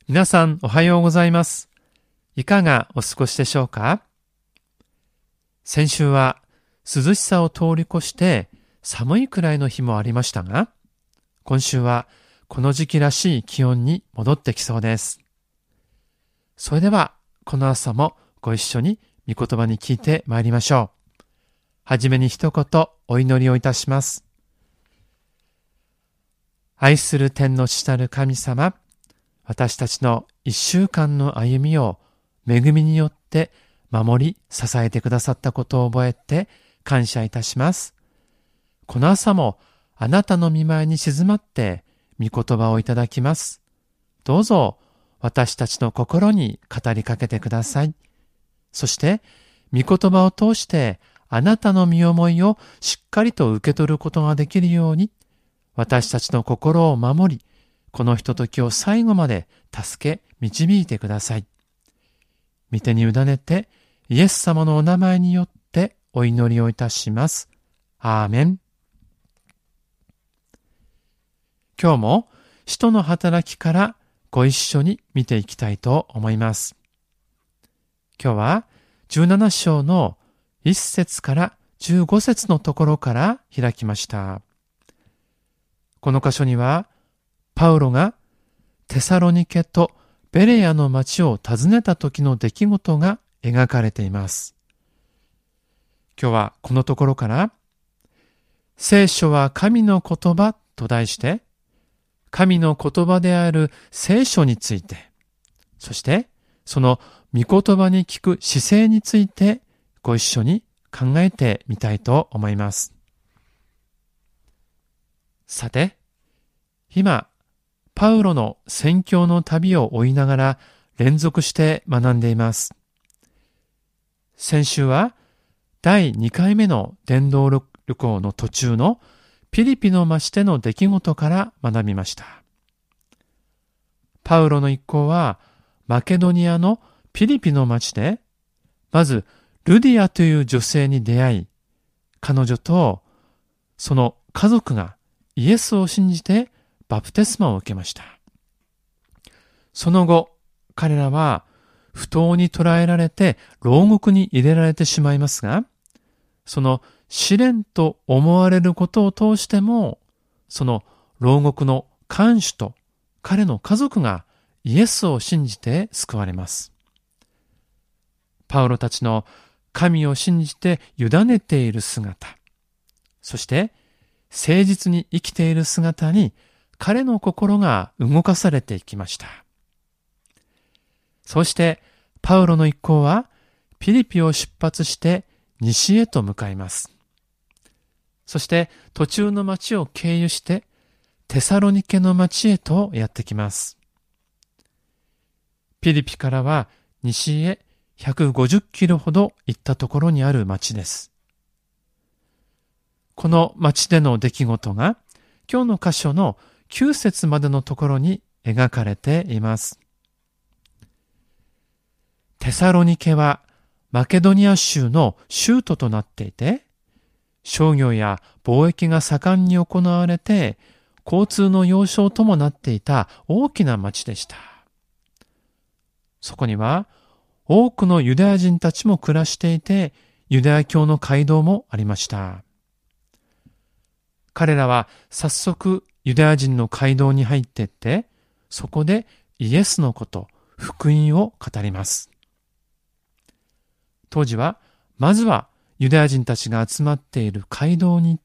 皆さんおはようございます。いかがお過ごしでしょうか？先週は涼しさを通り越して寒いくらいの日もありましたが、今週はこの時期らしい気温に戻ってきそうです。それではこの朝もご一緒に御言葉に聞いてまいりましょう。はじめに一言お祈りをいたします。愛する天の父なる神様、私たちの一週間の歩みを恵みによって守り支えてくださったことを覚えて感謝いたします。この朝もあなたの御前に静まって御言葉をいただきます。どうぞ私たちの心に語りかけてください。そして御言葉を通してあなたの身思いをしっかりと受け取ることができるように、私たちの心を守り、このひとときを最後まで助け導いてください。御手に委ねてイエス様のお名前によってお祈りをいたします。アーメン。今日も使徒の働きからご一緒に見ていきたいと思います。今日は17章の1節から15節のところから開きました。この箇所にはパウロがテサロニケとベレアの町を訪ねた時の出来事が描かれています。今日はこのところから聖書は神の言葉と題して神の言葉である聖書について、そしてその御言葉に聞く姿勢についてご一緒に考えてみたいと思います。さて、今パウロの宣教の旅を追いながら連続して学んでいます。先週は第2回目の伝道旅行の途中のピリピの町での出来事から学びました。パウロの一行はマケドニアのピリピの町で、まずルディアという女性に出会い、彼女とその家族がイエスを信じてバプテスマを受けました。その後、彼らは不当に捕らえられて牢獄に入れられてしまいますが、その試練と思われることを通しても、その牢獄の看守と彼の家族がイエスを信じて救われます。パウロたちの神を信じて委ねている姿、そして誠実に生きている姿に彼の心が動かされていきました。そしてパウロの一行はピリピを出発して西へと向かいます。そして途中の町を経由してテサロニケの町へとやってきます。ピリピからは西へ150キロほど行ったところにある町です。この町での出来事が今日の箇所の9節までのところに描かれています。テサロニケはマケドニア州の州都となっていて、商業や貿易が盛んに行われて、交通の要衝ともなっていた大きな町でした。そこには多くのユダヤ人たちも暮らしていて、ユダヤ教の街道もありました。彼らは早速ユダヤ人の街道に入っていって、そこでイエスのこと、福音を語ります。当時は、まずはユダヤ人たちが集まっている街道に行って、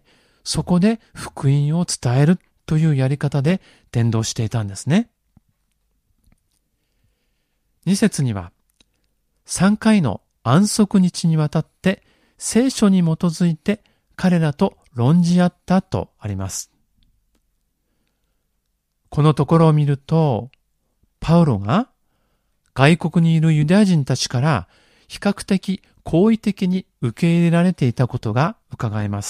そこで福音を伝えるというやり方で伝道していたんですね。2節には、3回の安息日にわたって聖書に基づいて彼らと論じ合ったとあります。このところを見ると、パウロが外国にいるユダヤ人たちから比較的好意的に受け入れられていたことが伺えます。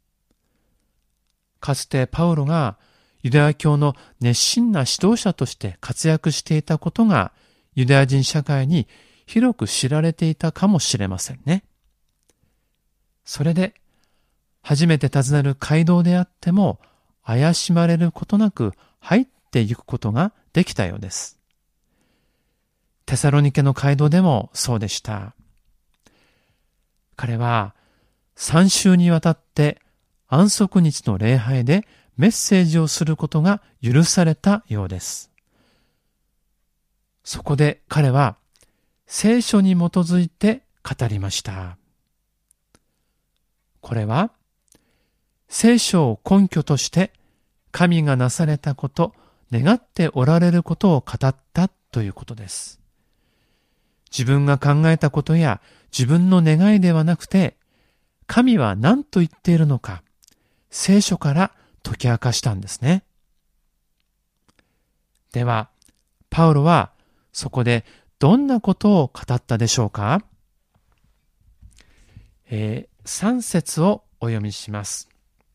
かつてパウロがユダヤ教の熱心な指導者として活躍していたことがユダヤ人社会に広く知られていたかもしれませんね。それで初めて訪ねる街道であっても怪しまれることなく入ってっていくことができたようです。テサロニケの街道でもそうでした。彼は3週にわたって安息日の礼拝でメッセージをすることが許されたようです。そこで彼は聖書に基づいて語りました。これは聖書を根拠として神がなされたこと、願っておられることを語ったということです。自分が考えたことや自分の願いではなくて、神は何と言っているのか、聖書から解き明かしたんですね。では、パウロはそこでどんなことを語ったでしょうか？3節をお読みします。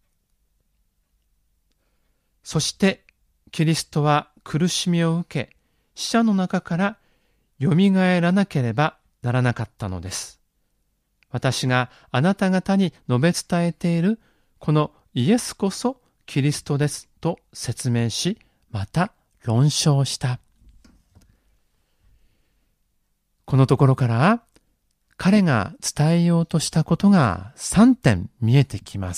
そしてキリストは苦しみを受け、死者の中からよみがえらなければならなかったのです。私があなた方に述べ伝えているこのイエスこそキリストですと説明し、また論証した。このところから彼が伝えようとしたことが3点見えてきます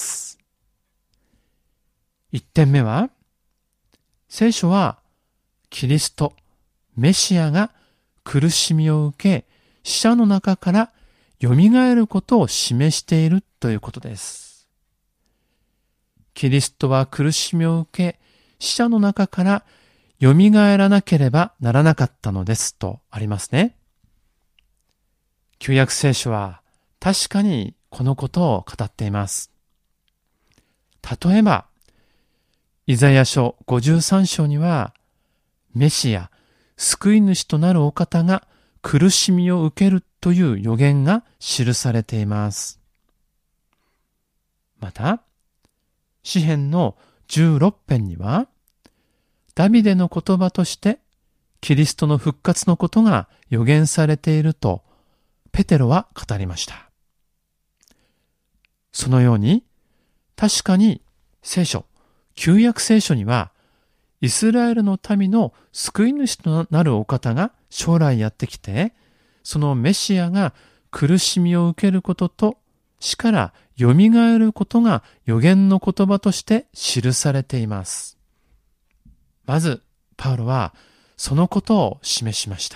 。1点目は、聖書はキリスト、メシアが苦しみを受け、死者の中からよみがえることを示しているということです。キリストは苦しみを受け、死者の中からよみがえらなければならなかったのですとありますね。旧約聖書は確かにこのことを語っています。例えば、イザヤ書53章には、メシア、救い主となるお方が苦しみを受けるという予言が記されています。また、詩編の16編には、ダビデの言葉としてキリストの復活のことが予言されているとペテロは語りました。そのように、確かに聖書、旧約聖書には、イスラエルの民の救い主となるお方が将来やってきて、そのメシアが苦しみを受けることと死からよみがえることが予言の言葉として記されています。まず、パウロはそのことを示しました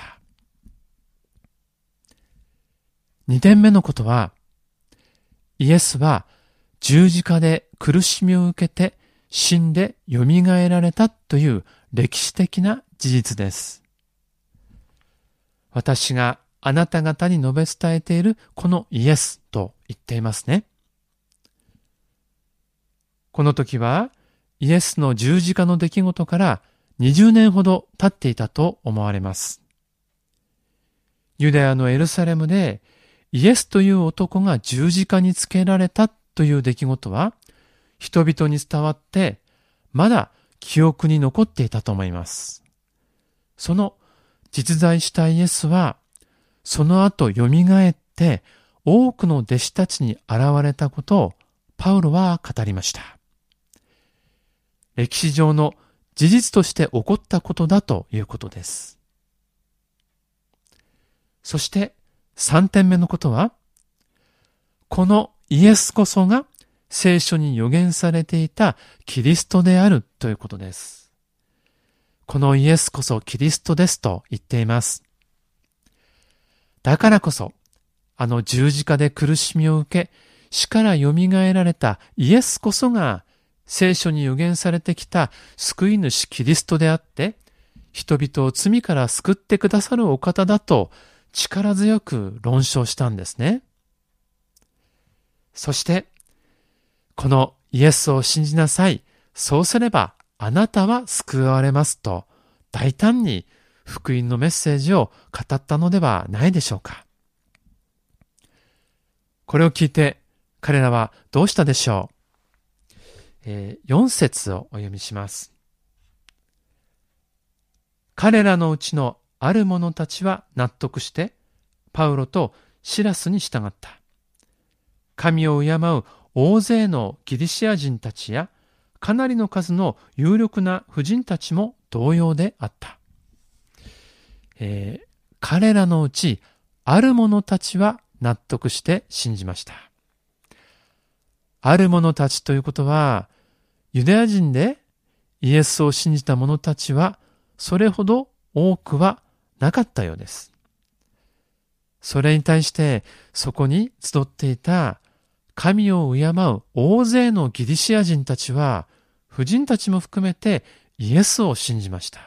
。2点目のことは、イエスは十字架で苦しみを受けて死んでよみがえられたという歴史的な事実です。私があなた方に述べ伝えているこのイエスと言っていますね。この時はイエスの十字架の出来事から20年ほど経っていたと思われます。ユダヤのエルサレムでイエスという男が十字架につけられたという出来事は人々に伝わってまだ記憶に残っていたと思います。その実在したイエスはその後よみがえって多くの弟子たちに現れたことをパウロは語りました。歴史上の事実として起こったことだということです。そして3点目のことは、このイエスこそが聖書に予言されていたキリストであるということです。このイエスこそキリストですと言っています。だからこそ、あの十字架で苦しみを受け、死からよみがえられたイエスこそが聖書に予言されてきた救い主キリストであって、人々を罪から救ってくださるお方だと力強く論証したんですね。そして、このイエスを信じなさい。そうすればあなたは救われますと大胆に福音のメッセージを語ったのではないでしょうか。これを聞いて彼らはどうしたでしょう。4節をお読みします。彼らのうちのある者たちは納得してパウロとシラスに従った。神を敬う大勢のギリシア人たちやかなりの数の有力な婦人たちも同様であった。彼らのうちある者たちは納得して信じました。ある者たちということは、ユダヤ人でイエスを信じた者たちはそれほど多くはなかったようです。それに対してそこに集っていた神を敬う大勢のギリシア人たちは、婦人たちも含めてイエスを信じました。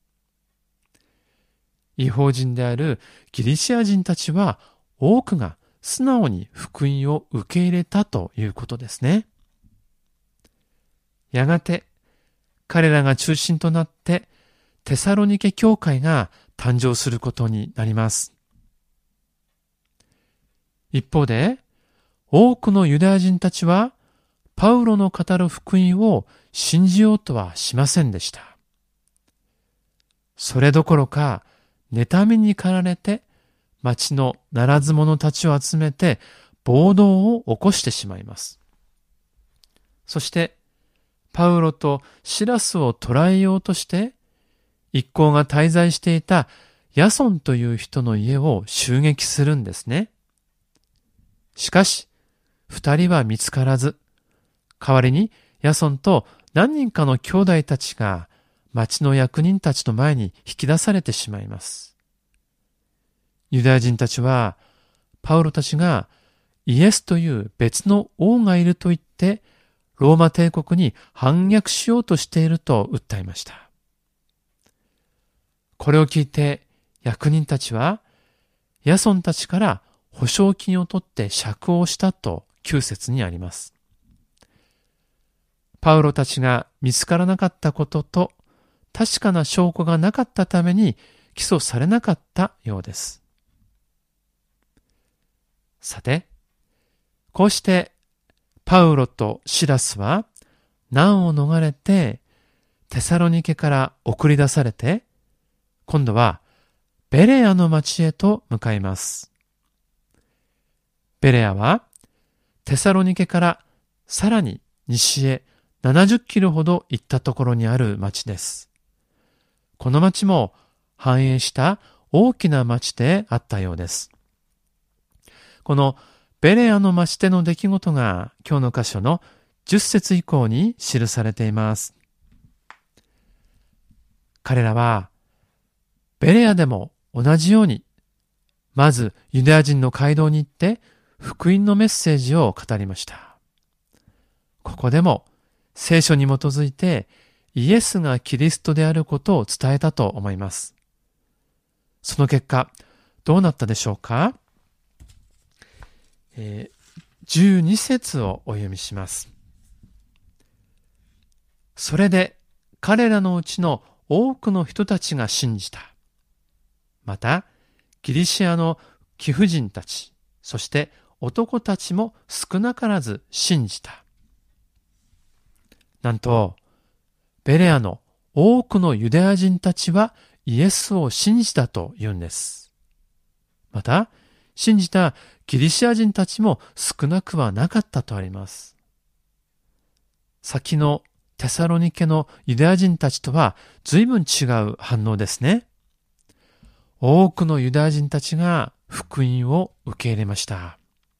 異邦人であるギリシア人たちは多くが素直に福音を受け入れたということですね。やがて彼らが中心となってテサロニケ教会が誕生することになります。一方で多くのユダヤ人たちはパウロの語る福音を信じようとはしませんでした。それどころか妬みに駆られて町のならず者たちを集めて暴動を起こしてしまいます。そしてパウロとシラスを捕らえようとして一行が滞在していたヤソンという人の家を襲撃するんですね。しかし二人は見つからず、代わりにヤソンと何人かの兄弟たちが町の役人たちの前に引き出されてしまいます。ユダヤ人たちはパウロたちがイエスという別の王がいると言ってローマ帝国に反逆しようとしていると訴えました。これを聞いて役人たちはヤソンたちから保証金を取って釈放したと9節にあります。パウロたちが見つからなかったことと確かな証拠がなかったために起訴されなかったようです。さて、こうしてパウロとシラスは難を逃れてテサロニケから送り出されて、今度はベレアの町へと向かいます。ベレアはテサロニケからさらに西へ70キロほど行ったところにある町です。この町も繁栄した大きな町であったようです。このベレアの町での出来事が今日の箇所の10節以降に記されています。彼らはベレアでも同じように、まずユダヤ人の街道に行って福音のメッセージを語りました。ここでも聖書に基づいてイエスがキリストであることを伝えたと思います。その結果、どうなったでしょうか？12節をお読みします。それで彼らのうちの多くの人たちが信じた。また、ギリシアの貴婦人たち、そして男たちも少なからず信じた。なんと、ベレアの多くのユダヤ人たちはイエスを信じたと言うんです。また、信じたギリシア人たちも少なくはなかったとあります。先のテサロニケのユダヤ人たちとは随分違う反応ですね。多くのユダヤ人たちが福音を受け入れました。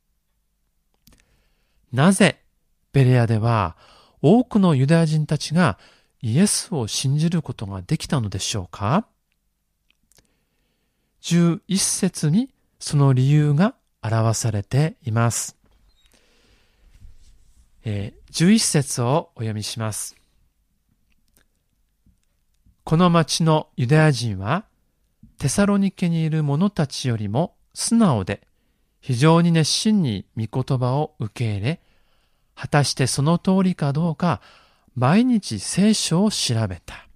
なぜベレアでは多くのユダヤ人たちがイエスを信じることができたのでしょうか？11節にその理由が表されています。11節をお読みします。この町のユダヤ人はテサロニケにいる者たちよりも素直で非常に熱心に御言葉を受け入れ、果たしてその通りかどうか毎日聖書を調べた。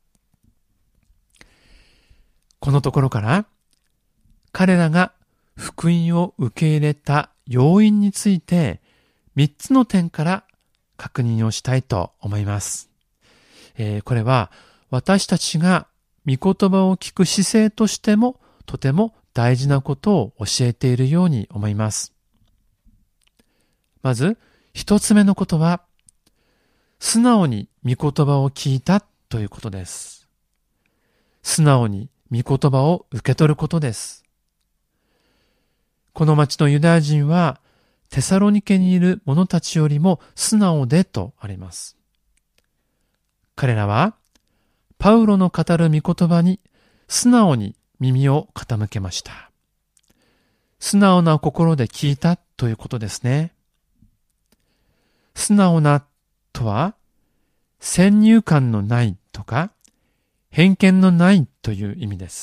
このところから彼らが福音を受け入れた要因について3つの点から確認をしたいと思います。これは私たちが御言葉を聞く姿勢としてもとても大事なことを教えているように思います。まず一つ目のことは、 素直に御言葉を聞いたということです。素直に御言葉を受け取ることです。この町のユダヤ人はテサロニケにいる者たちよりも素直でとあります。彼らはパウロの語る御言葉に素直に耳を傾けました。素直な心で聞いたということですね。素直なとは、先入観のないとか、偏見のないという意味です。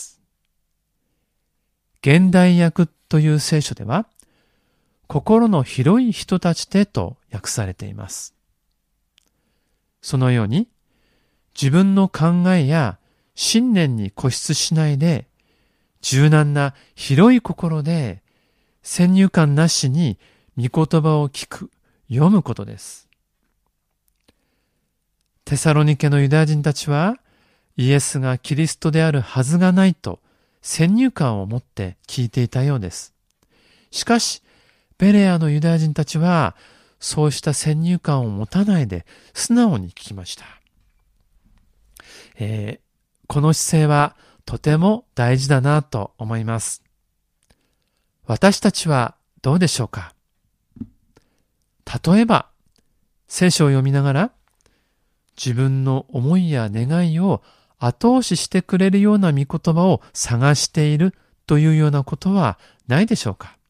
現代訳という聖書では、心の広い人たちでと訳されています。そのように、自分の考えや信念に固執しないで、柔軟な広い心で、先入観なしに御言葉を聞く、読むことです。テサロニケのユダヤ人たちは、イエスがキリストであるはずがないと先入観を持って聞いていたようです。しかし、ベレアのユダヤ人たちは、そうした先入観を持たないで素直に聞きました。この姿勢はとても大事だなと思います。私たちはどうでしょうか？例えば、聖書を読みながら、自分の思いや願いを後押ししてくれるような御言葉を探しているというようなことはないでしょうか？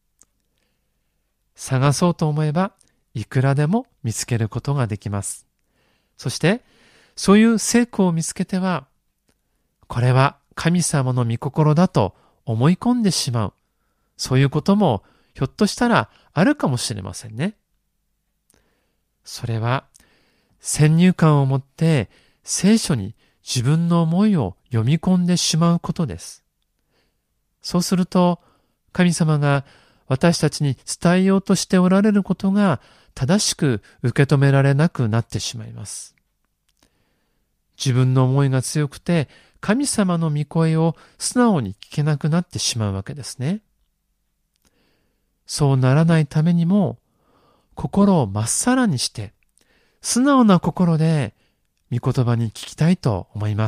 探そうと思えば、いくらでも見つけることができます。そして、そういう聖句を見つけては、これは神様の御心だと思い込んでしまう。そういうこともひょっとしたらあるかもしれませんね。それは先入観を持って聖書に自分の思いを読み込んでしまうことです。そうすると神様が私たちに伝えようとしておられることが正しく受け止められなくなってしまいます。自分の思いが強くて神様の御声を素直に聞けなくなってしまうわけですね。そうならないためにも心をまっさらにして素直な心で御言葉に聞きたいと思います。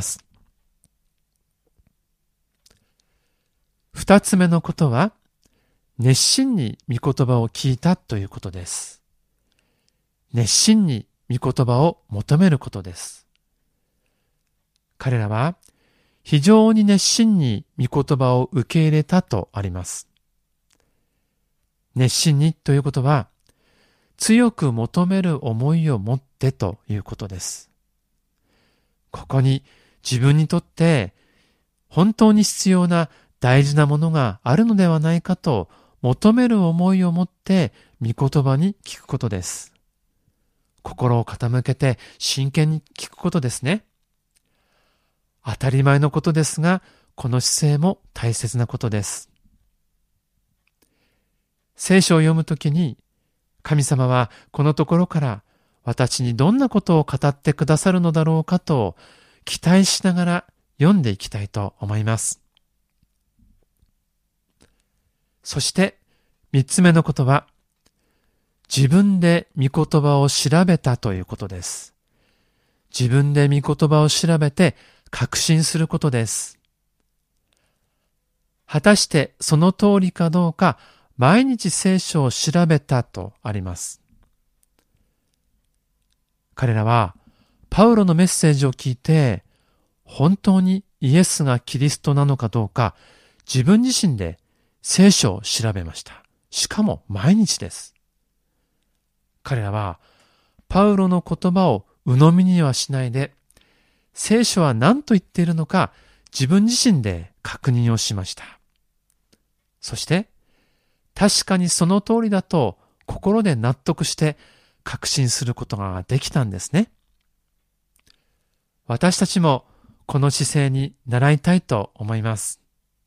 二つ目のことは熱心に御言葉を聞いたということです。熱心に御言葉を求めることです。彼らは非常に熱心に御言葉を受け入れたとあります。熱心にということは強く求める思いを持ってということです。ここに自分にとって本当に必要な大事なものがあるのではないかと求める思いを持って御言葉に聞くことです。心を傾けて真剣に聞くことですね。当たり前のことですが、この姿勢も大切なことです。聖書を読むときに、神様はこのところから私にどんなことを語ってくださるのだろうかと期待しながら読んでいきたいと思います。そして三つ目のことは、自分で御言葉を調べたということです。自分で御言葉を調べて確信することです。果たしてその通りかどうか毎日聖書を調べたとあります。彼らはパウロのメッセージを聞いて本当にイエスがキリストなのかどうか自分自身で聖書を調べました。しかも毎日です。彼らはパウロの言葉を鵜呑みにはしないで聖書は何と言っているのか自分自身で確認をしました。そして確かにその通りだと心で納得して確信することができたんですね。私たちもこの姿勢に習いたいと思います。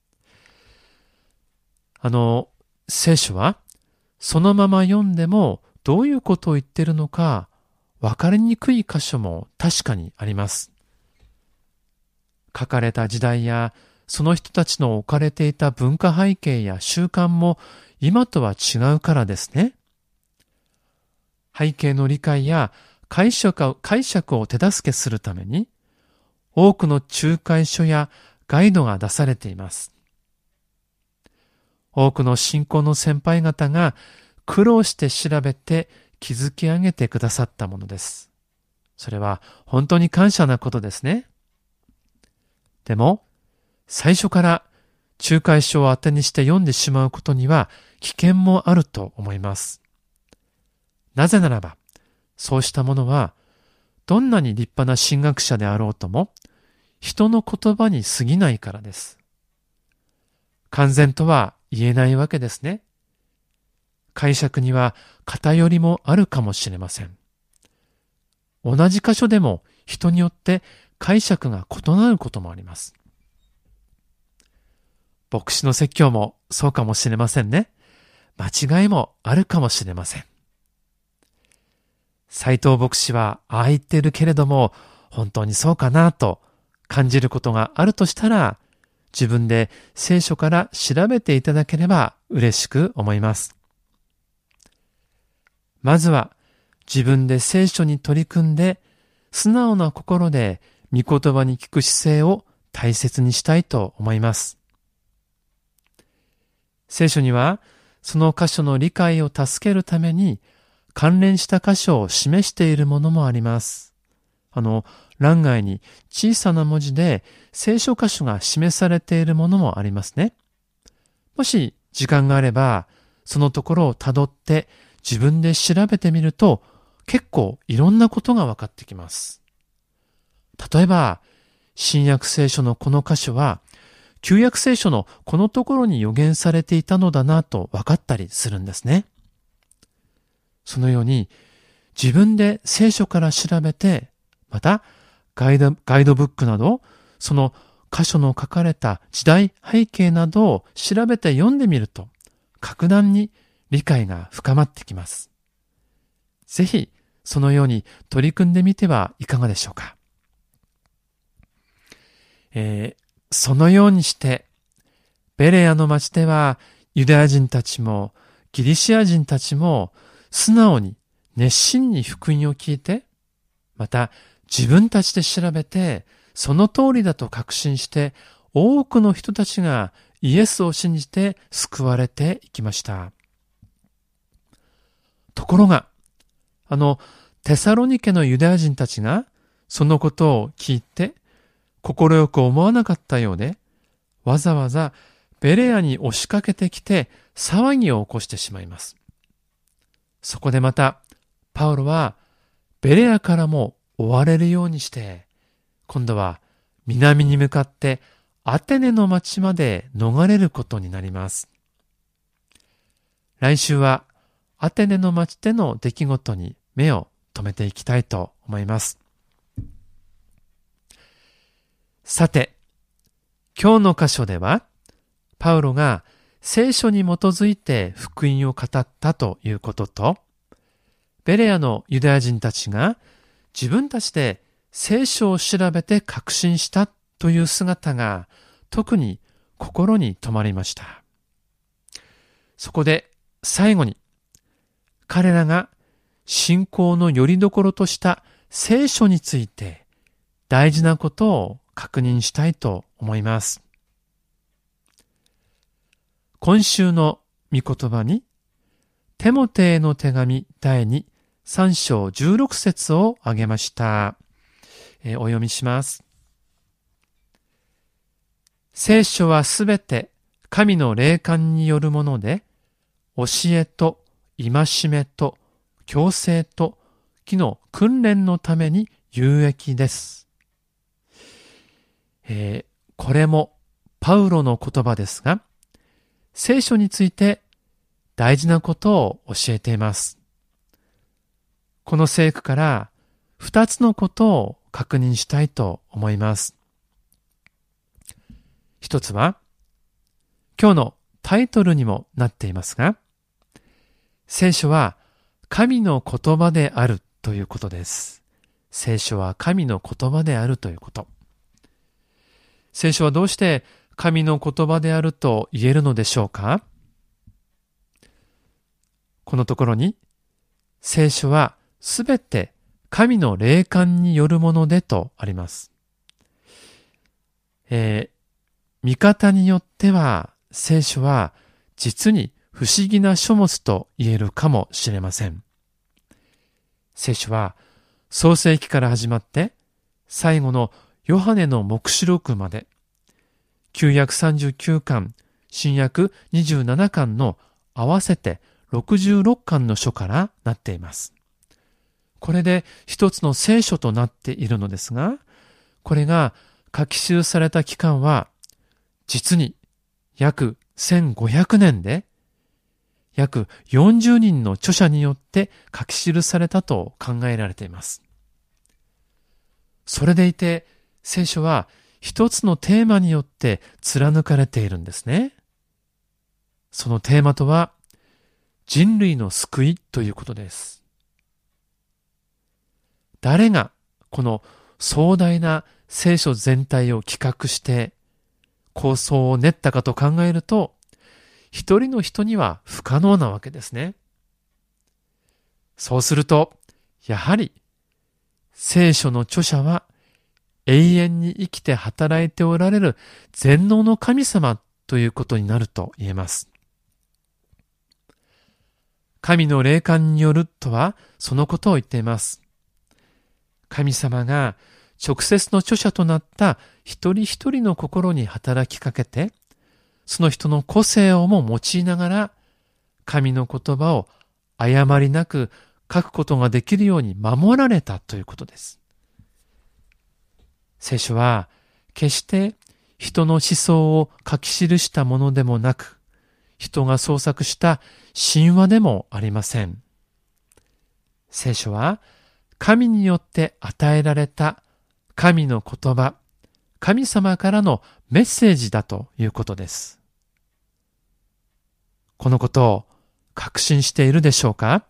聖書はそのまま読んでもどういうことを言っているのか分かりにくい箇所も確かにあります。書かれた時代やその人たちの置かれていた文化背景や習慣も今とは違うからですね。背景の理解や解釈を手助けするために、多くの仲介書やガイドが出されています。多くの信仰の先輩方が苦労して調べて築き上げてくださったものです。それは本当に感謝なことですね。でも、最初から仲介書を当てにして読んでしまうことには危険もあると思います。なぜならば、そうしたものは、どんなに立派な神学者であろうとも、人の言葉に過ぎないからです。完全とは言えないわけですね。解釈には偏りもあるかもしれません。同じ箇所でも人によって解釈が異なることもあります。牧師の説教もそうかもしれませんね。間違いもあるかもしれません。斉藤牧師はああ言ってるけれども、本当にそうかなと感じることがあるとしたら、自分で聖書から調べていただければ嬉しく思います。まずは自分で聖書に取り組んで、素直な心で御言葉に聞く姿勢を大切にしたいと思います。聖書にはその箇所の理解を助けるために関連した箇所を示しているものもあります。欄外に小さな文字で聖書箇所が示されているものもありますね。もし時間があれば、そのところをたどって自分で調べてみると、結構いろんなことが分かってきます。例えば、新約聖書のこの箇所は、旧約聖書のこのところに予言されていたのだなと分かったりするんですね。そのように、自分で聖書から調べて、またガイドブックなど、その箇所の書かれた時代背景などを調べて読んでみると、格段に理解が深まってきます。ぜひ、そのように取り組んでみてはいかがでしょうか。そのようにして、ベレアの町ではユダヤ人たちもギリシア人たちも素直に熱心に福音を聞いて、また自分たちで調べて、その通りだと確信して、多くの人たちがイエスを信じて救われていきました。ところが、テサロニケのユダヤ人たちがそのことを聞いて快く思わなかったようで、わざわざベレアに押しかけてきて騒ぎを起こしてしまいます。そこでまたパウロはベレアからも追われるようにして、今度は南に向かってアテネの町まで逃れることになります。来週はアテネの町での出来事に目を留めていきたいと思います。さて、今日の箇所では、パウロが聖書に基づいて福音を語ったということと、ベレアのユダヤ人たちが自分たちで聖書を調べて確信したという姿が特に心に留まりました。そこで最後に、彼らが信仰の拠り所とした聖書について大事なことを確認したいと思います。今週の御言葉に、テモテへの手紙第3章16節を挙げました。お読みします。聖書はすべて神の霊感によるもので、教えと戒めと矯正と義の訓練のために有益です。これもパウロの言葉ですが、聖書について大事なことを教えています。この聖句から2つのことを確認したいと思います。一つは、今日のタイトルにもなっていますが、聖書は神の言葉であるということです。聖書は神の言葉であるということ。聖書はどうして神の言葉であると言えるのでしょうか？このところに、聖書はすべて神の霊感によるものでとあります。見方によっては聖書は実に不思議な書物と言えるかもしれません。聖書は創世記から始まって最後のヨハネの黙示録まで旧約39巻、新約27巻の合わせて66巻の書からなっています。これで一つの聖書となっているのですが、これが書き記された期間は実に約1500年で約40人の著者によって書き記されたと考えられています。それでいて聖書は一つのテーマによって貫かれているんですね。そのテーマとは人類の救いということです。誰がこの壮大な聖書全体を企画して構想を練ったかと考えると、一人の人には不可能なわけですね。そうすると、やはり聖書の著者は永遠に生きて働いておられる全能の神様ということになると言えます。神の霊感によるとはそのことを言っています。神様が直接の著者となった一人一人の心に働きかけて、その人の個性をも用いながら、神の言葉を誤りなく書くことができるように守られたということです。聖書は決して人の思想を書き記したものでもなく、人が創作した神話でもありません。聖書は神によって与えられた神の言葉、神様からのメッセージだということです。このことを確信しているでしょうか？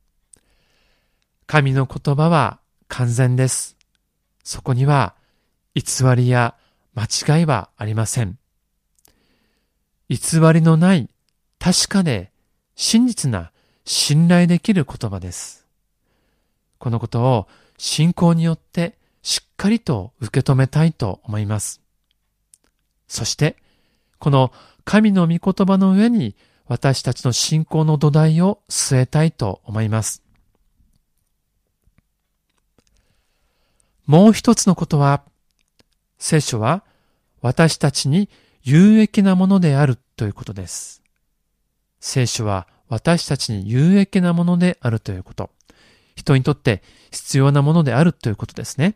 神の言葉は完全です。そこには偽りや間違いはありません。偽りのない確かで真実な信頼できる言葉です。このことを信仰によってしっかりと受け止めたいと思います。そして、この神の御言葉の上に私たちの信仰の土台を据えたいと思います。もう一つのことは、聖書は私たちに有益なものであるということです。聖書は私たちに有益なものであるということ。人にとって必要なものであるということですね。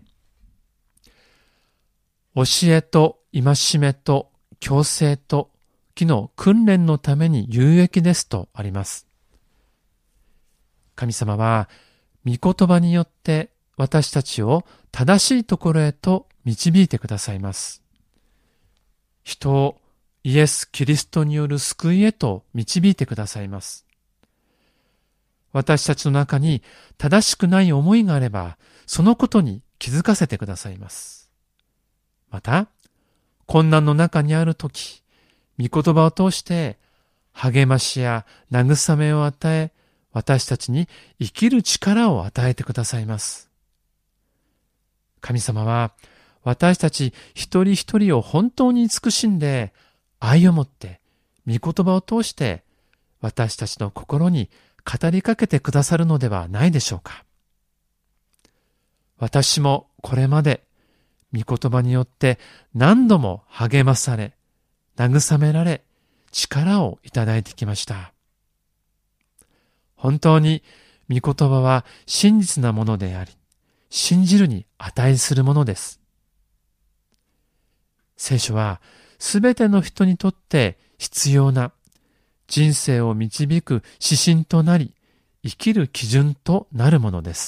教えと戒めと矯正と義の訓練のために有益ですとあります。神様は御言葉によって私たちを正しいところへと導いてくださいます。人をイエス・キリストによる救いへと導いてくださいます。私たちの中に正しくない思いがあれば、そのことに気づかせてくださいます。また、困難の中にあるとき、御言葉を通して励ましや慰めを与え、私たちに生きる力を与えてくださいます。神様は私たち一人一人を本当に慈しんで、愛を持って御言葉を通して私たちの心に語りかけてくださるのではないでしょうか。私もこれまで御言葉によって何度も励まされ、慰められ、力をいただいてきました。本当に御言葉は真実なものであり、信じるに値するものです。聖書はすべての人にとって必要な人生を導く指針となり、生きる基準となるものです。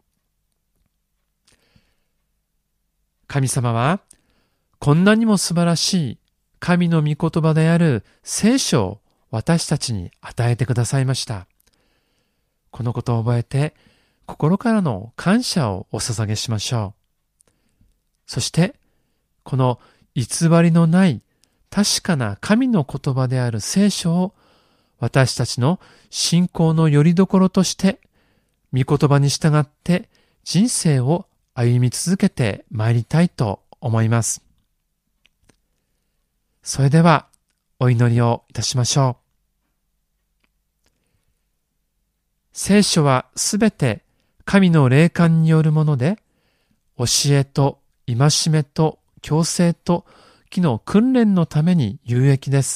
神様はこんなにも素晴らしい神の御言葉である聖書を私たちに与えてくださいました。このことを覚えて心からの感謝をお捧げしましょう。そしてこの偽りのない確かな神の言葉である聖書を私たちの信仰の拠り所として御言葉に従って人生を歩み続けてまいりたいと思います。それではお祈りをいたしましょう。聖書はすべて神の霊感によるもので、教えと戒めと矯正と義の訓練のために有益です。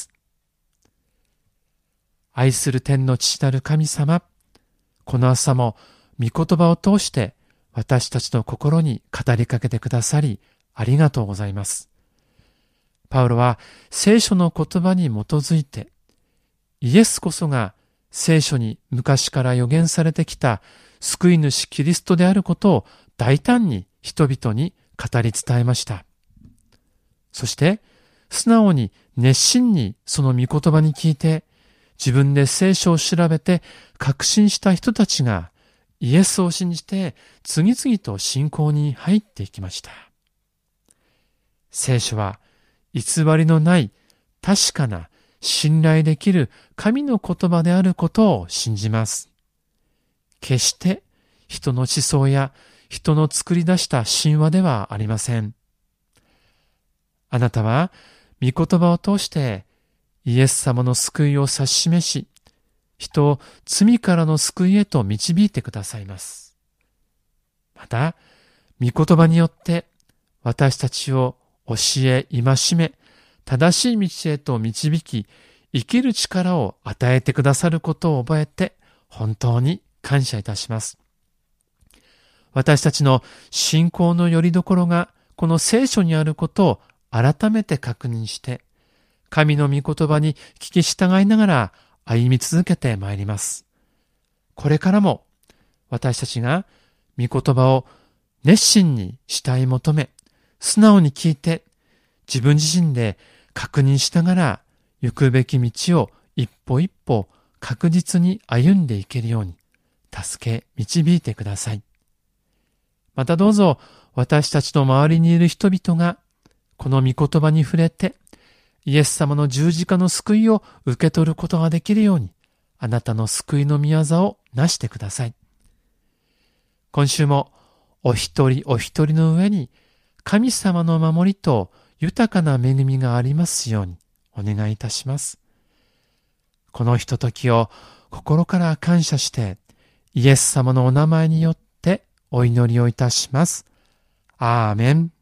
愛する天の父なる神様、この朝も御言葉を通して私たちの心に語りかけてくださり、ありがとうございます。パウロは聖書の言葉に基づいて、イエスこそが聖書に昔から予言されてきた救い主キリストであることを大胆に人々に語り伝えました。そして素直に熱心にその御言葉に聞いて、自分で聖書を調べて確信した人たちがイエスを信じて次々と信仰に入っていきました。聖書は偽りのない確かな信頼できる神の言葉であることを信じます。決して人の思想や人の作り出した神話ではありません。あなたは御言葉を通してイエス様の救いを指し示し、人を罪からの救いへと導いてくださいます。また、御言葉によって私たちを教え、戒め、正しい道へと導き、生きる力を与えてくださることを覚えて、本当に感謝いたします。私たちの信仰の拠り所がこの聖書にあることを改めて確認して、神の御言葉に聞き従いながら歩み続けてまいります。これからも私たちが御言葉を熱心に慕い求め、素直に聞いて、自分自身で確認しながら行くべき道を一歩一歩確実に歩んでいけるように助け導いてください。またどうぞ私たちの周りにいる人々がこの御言葉に触れてイエス様の十字架の救いを受け取ることができるようにあなたの救いの御業をなしてください。今週もお一人お一人の上に神様の守りと豊かな恵みがありますようにお願いいたします。このひとときを心から感謝してイエス様のお名前によってお祈りをいたします。アーメン。